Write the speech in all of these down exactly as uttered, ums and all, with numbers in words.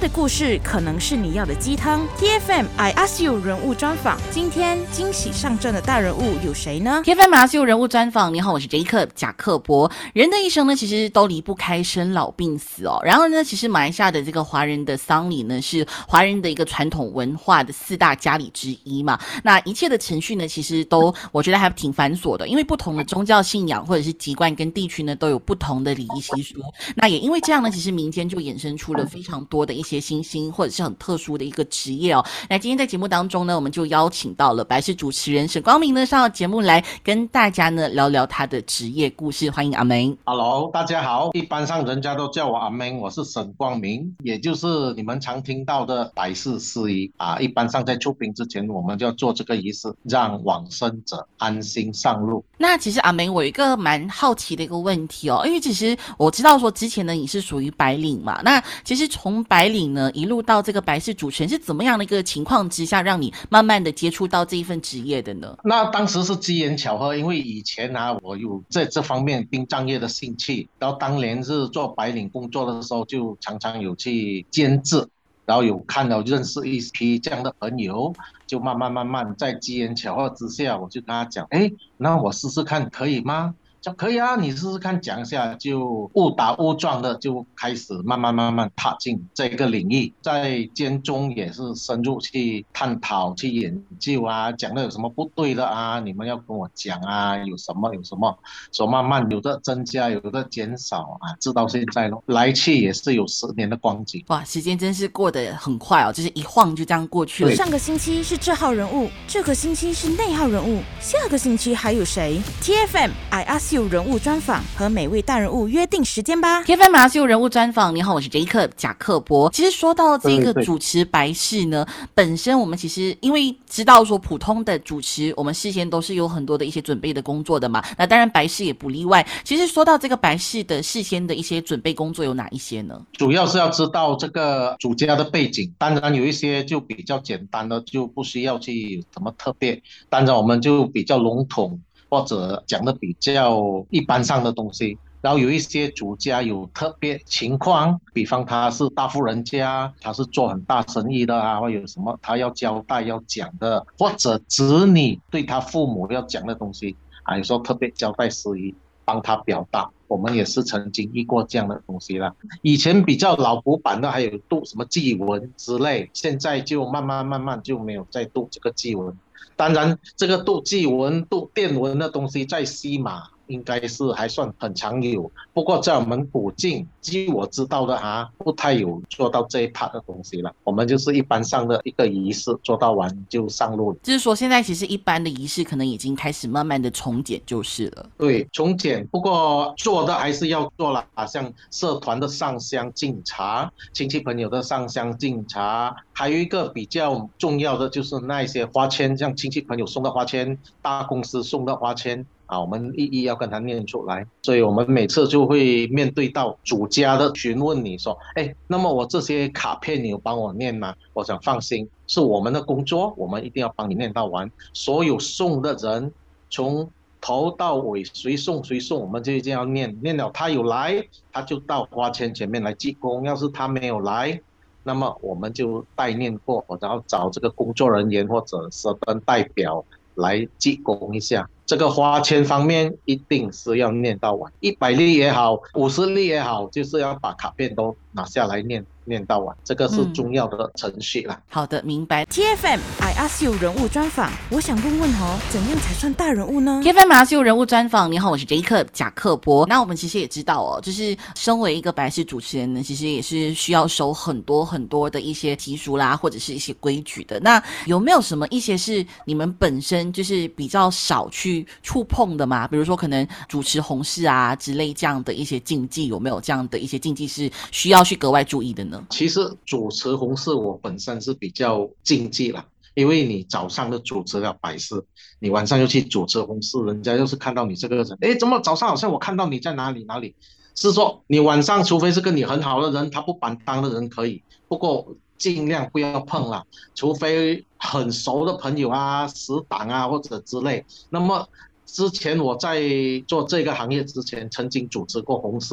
的故事可能是你要的鸡汤。 T F M I Ask You 人物专访，今天惊喜上阵的大人物有谁呢？ T F M I Ask You 人物专访，你好，我是 Jacob 贾克伯。人的一生呢，其实都离不开生老病死哦。然后呢，其实马来西亚的这个华人的丧礼呢，是华人的一个传统文化的四大家礼之一嘛。那一切的程序呢，其实都我觉得还挺繁琐的，因为不同的宗教信仰或者是籍贯跟地区呢，都有不同的礼仪习俗。那也因为这样呢，其实民间就衍生出了非常多的一些新兴或者是很特殊的一个职业哦。那今天在节目当中呢，我们就邀请到了白事主持人沈光明呢上到节目来跟大家呢聊聊他的职业故事。欢迎阿明。 Hello， 大家好，一般上人家都叫我阿明，我是沈光明，也就是你们常听到的白事司仪啊。一般上在出殡之前，我们就要做这个仪式，让往生者安心上路。 那其实阿明，我有一个蛮好奇的一个问题哦，因为其实我知道说之前呢你是属于白领嘛，那其实从白领呢一路到这个白事主持人，是怎么样的一个情况之下，让你慢慢的接触到这一份职业的呢？ 那当时是机缘巧合，因为以前啊，我有在这方面殡葬业的兴趣，然后当年是做白领工作的时候，就常常有去监制，然后有看到认识一批这样的朋友，就慢慢慢慢在机缘巧合之下，我就跟他讲，哎，那我试试看可以吗？讲可以啊，你试试看，讲一下，就误打误撞的就开始慢慢慢慢踏进这个领域，在监中也是深入去探讨、去研究啊，讲的有什么不对的啊，你们要跟我讲啊，有什么有什么，所以慢慢有的增加，有的减少啊，直到现在咯，来去也是有十年的光景。 哇，时间真是过得很快哦，就是一晃就这样过去了。 上个星期是这号人物，这个星期是那号人物，下个星期还有谁？ T F M I Ask You 人物专访，和每位大人物约定时间吧。 T F M I Ask You 人物专访，你好，我是 Jacob 贾克伯。其实说到这个主持白事呢，本身我们其实因为知道说普通的主持，我们事先都是有很多的一些准备的工作的嘛，那当然白事也不例外。其实说到这个白事的事先的一些准备工作有哪一些呢？ 主要是要知道这个主家的背景，当然有一些就比较简单的，就不需要去怎么特别，当然我们就比较笼统或者讲的比较一般上的东西。然后有一些主家有特别情况，比方他是大富人家，他是做很大生意的啊，或有什么他要交代要讲的，或者子女对他父母要讲的东西啊，有时候特别交代司仪帮他表达，我们也是曾经遇过这样的东西啦。以前比较老古板的还有读什么祭文之类，现在就慢慢慢慢就没有再读这个祭文。当然这个读祭文读电文的东西在西马应该是还算很常有，不过在我们古晋据我知道的啊，不太有做到这一 part 的东西了。我们就是一般上的一个仪式做到完就上路了。 就是说现在其实一般的仪式可能已经开始慢慢的从简就是了。 对，从简，不过做的还是要做了，像社团的上香敬茶，亲戚朋友的上香敬茶，还有一个比较重要的就是那一些花签，像亲戚朋友送的花签，大公司送的花签啊，我们一一要跟他念出来。所以我们每次就会面对到主家的询问你说，哎，那么我这些卡片你有帮我念吗？我想放心，是我们的工作，我们一定要帮你念到完。所有送的人从头到尾谁送谁送，我们就一定要念，念了他有来，他就到花签前面来鞠躬，要是他没有来，那么我们就代念过，然后找这个工作人员或者社团代表来鞠躬一下。这个花签方面一定是要念到完，一百粒也好，五十粒也好，就是要把卡片都拿下来念念到完，这个是重要的程序啦、嗯、 好的，明白。 T F M I Ask You 人物专访，我想问问哦，怎样才算大人物呢？ T F M I Ask You 人物专访，你好，我是 Jacob 贾克伯。那我们其实也知道哦，就是身为一个白事主持人呢，其实也是需要守很多很多的一些习俗啦，或者是一些规矩的。那有没有什么一些是你们本身就是比较少去触碰的吗？比如说可能主持红事啊之类这样的一些禁忌，有没有这样的一些禁忌是需要去格外注意的呢？ 其实主持红事我本身是比较禁忌啦，因为你早上的主持了白事，你晚上又去主持红事，人家又是看到你这个人，诶，怎么早上好像我看到你在哪里哪里？是说你晚上除非是跟你很好的人，他不板当的人可以，不过尽量不要碰啦，除非很熟的朋友啊、死党啊或者之类。那么之前我在做这个行业之前曾经主持过红事了，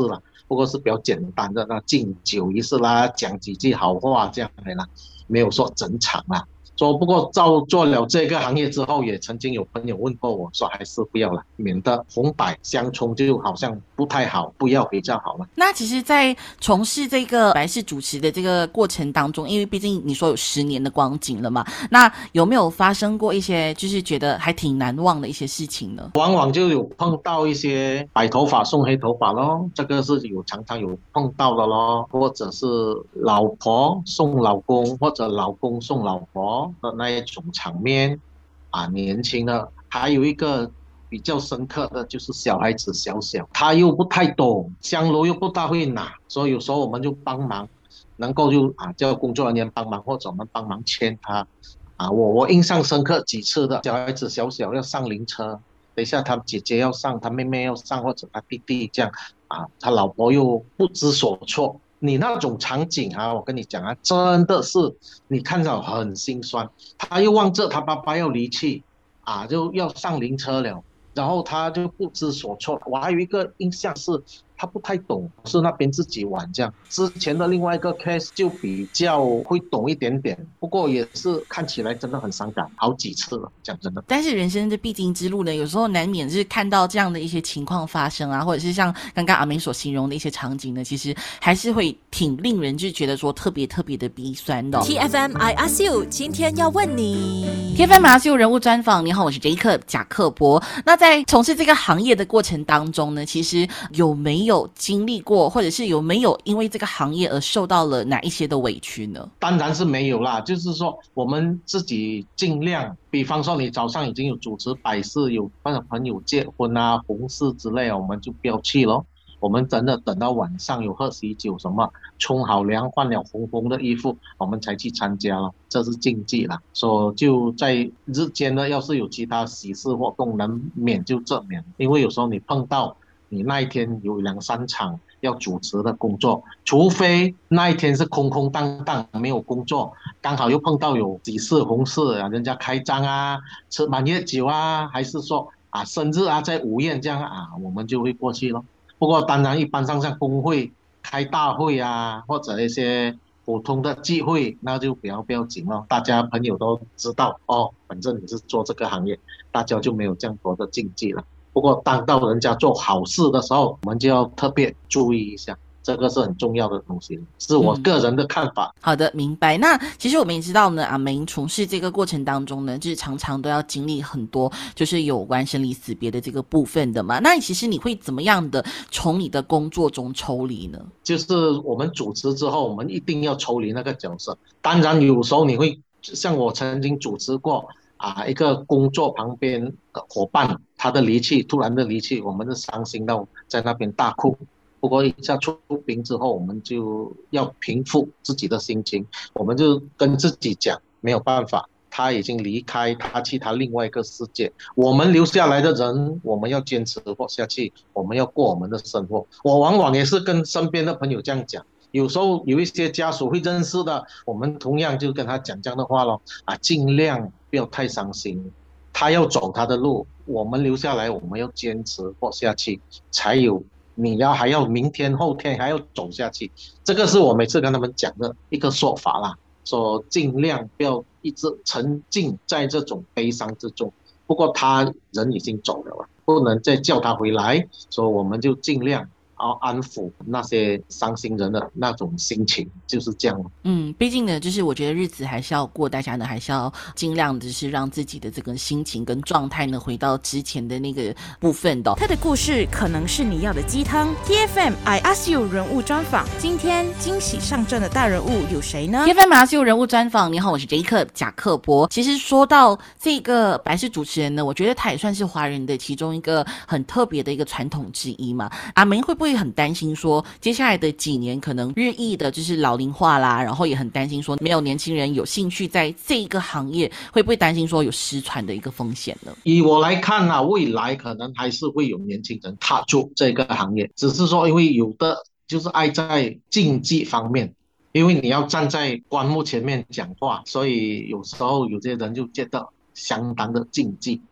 不过是比较简单的那敬酒仪式啦，讲几句好话这样的啦，没有说整场啦。说不过照做了这个行业之后，也曾经有朋友问过我说，还是不要了，免得红白相冲，就好像不太好，不要比较好了。 那其实在从事这个白事主持的这个过程当中，因为毕竟你说有十年的光景了嘛，那有没有发生过一些就是觉得还挺难忘的一些事情呢？ 往往就有碰到一些白头发送黑头发咯，这个是有常常有碰到的咯，或者是老婆送老公，或者老公送老婆的那一种场面啊，年轻的。还有一个比较深刻的就是小孩子小小，他又不太懂，香炉又不大会拿，所以有时候我们就帮忙，能够就啊叫工作人员帮忙，或者我们帮忙牵他。啊，我我印象深刻几次的，小孩子小小要上灵车，等一下他姐姐要上，他妹妹要上，或者他弟弟这样啊，他老婆又不知所措。你那种场景啊，我跟你讲啊，真的是你看着很心酸。他又望着他爸爸要离去啊，就要上灵车了，然后他就不知所措。我还有一个印象是，他不太懂，是那边自己玩这样。之前的另外一个 case 就比较会懂一点点，不过也是看起来真的很伤感，好几次了，讲真的。 但是人生的必经之路呢，有时候难免是看到这样的一些情况发生啊，或者是像刚刚阿梅所形容的一些场景呢，其实还是会挺令人就觉得说特别特别的鼻酸的、哦。 T F M I ask you， 今天要问你 T F M I ask you 人物专访，你好，我是 Jacob 贾克伯。那在从事这个行业的过程当中呢，其实有没有经历过，或者是有没有因为这个行业而受到了哪一些的委屈呢？ 当然是没有啦，就是说我们自己尽量，比方说你早上已经有主持百事，有朋友结婚啊、红事之类，我们就不要去咯。我们真的等到晚上有喝喜酒什么，冲好凉换了红红的衣服，我们才去参加了，这是禁忌啦。所以就在日间呢，要是有其他喜事活动能免就这免，因为有时候你碰到你那一天有两三场要主持的工作，除非那一天是空空荡荡没有工作，刚好又碰到有喜事红事啊，人家开张啊，吃满月酒啊，还是说啊生日啊，在午宴这样啊，我们就会过去咯。不过当然一般上像工会开大会啊，或者一些普通的聚会，那就比较不要紧咯，大家朋友都知道哦，反正你是做这个行业，大家就没有这样多的禁忌了。不过当到人家做好事的时候，我们就要特别注意一下，这个是很重要的东西，是我个人的看法、嗯、 好的，明白。那其实我们也知道呢，阿梅从事这个过程当中呢，就是常常都要经历很多就是有关生离死别的这个部分的嘛。那其实你会怎么样的从你的工作中抽离呢？ 就是我们主持之后，我们一定要抽离那个角色。当然有时候你会像我曾经主持过啊，一个工作旁边的伙伴他的离去，突然的离去，我们是伤心到在那边大哭。不过一下出殡之后，我们就要平复自己的心情，我们就跟自己讲，没有办法，他已经离开，他去他另外一个世界，我们留下来的人，我们要坚持活下去，我们要过我们的生活。我往往也是跟身边的朋友这样讲，有时候有一些家属会认识的，我们同样就跟他讲这样的话咯，啊，尽量不要太伤心，他要走他的路，我们留下来，我们要坚持活下去，才有你要还要明天后天还要走下去，这个是我每次跟他们讲的一个说法啦，说尽量不要一直沉浸在这种悲伤之中。不过他人已经走了，不能再叫他回来，所以我们就尽量要安抚那些伤心人的那种心情，就是这样。 嗯，毕竟呢，就是我觉得日子还是要过，大家呢还是要尽量的是让自己的这个心情跟状态呢回到之前的那个部分的、哦。 他的故事可能是你要的鸡汤。T F M I ask you 人物专访，今天惊喜上阵的大人物有谁呢 ？T F M I ask you 人物专访，你好，我是 Jacob 贾克伯。其实说到这个白事主持人呢，我觉得他也算是华人的其中一个很特别的一个传统之一嘛。阿梅会不会很担心说，接下来的几年可能日益的就是老龄化啦，然后也很担心说没有年轻人有兴趣在这个行业，会不会担心说有失传的一个风险呢？ 以我来看啊，未来可能还是会有年轻人踏入这个行业，只是说因为有的就是爱在竞技方面，因为你要站在棺木前面讲话，所以有时候有些人就觉得相当的竞技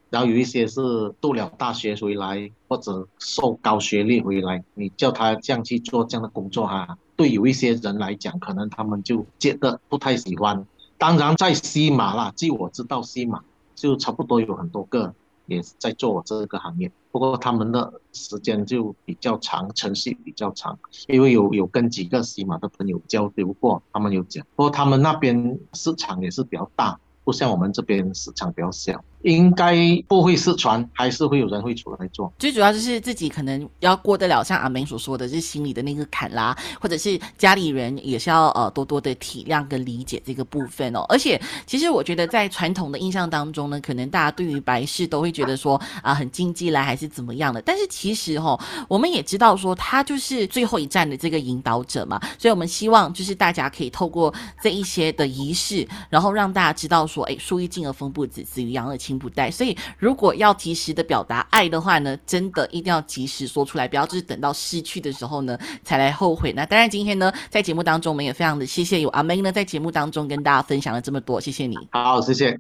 然后有一些是读了大学回来，或者受高学历回来，你叫他这样去做这样的工作哈，对有一些人来讲，可能他们就觉得不太喜欢。当然，在西马啦，据我知道，西马就差不多有很多个也在做我这个行业，不过他们的时间就比较长，程序比较长，因为有有跟几个西马的朋友交流过，他们有讲，不过他们那边市场也是比较大，不像我们这边市场比较小，应该不会失传，还是会有人会出来做。 最主要就是自己可能要过得了像阿梅所说的，是心里的那个坎啦，或者是家里人也是要呃多多的体谅跟理解这个部分哦。而且其实我觉得在传统的印象当中呢，可能大家对于白氏都会觉得说啊、呃、很经济来还是怎么样的，但是其实哦，我们也知道说他就是最后一站的这个引导者嘛，所以我们希望就是大家可以透过这一些的仪式，然后让大家知道说，哎，树欲静而风不止，子欲养而亲不待。所以如果要及时的表达爱的话呢，真的一定要及时说出来，不要就是等到失去的时候呢才来后悔。那当然今天呢在节目当中我们也非常的谢谢有阿妹呢在节目当中跟大家分享了这么多，谢谢你。 好，谢谢。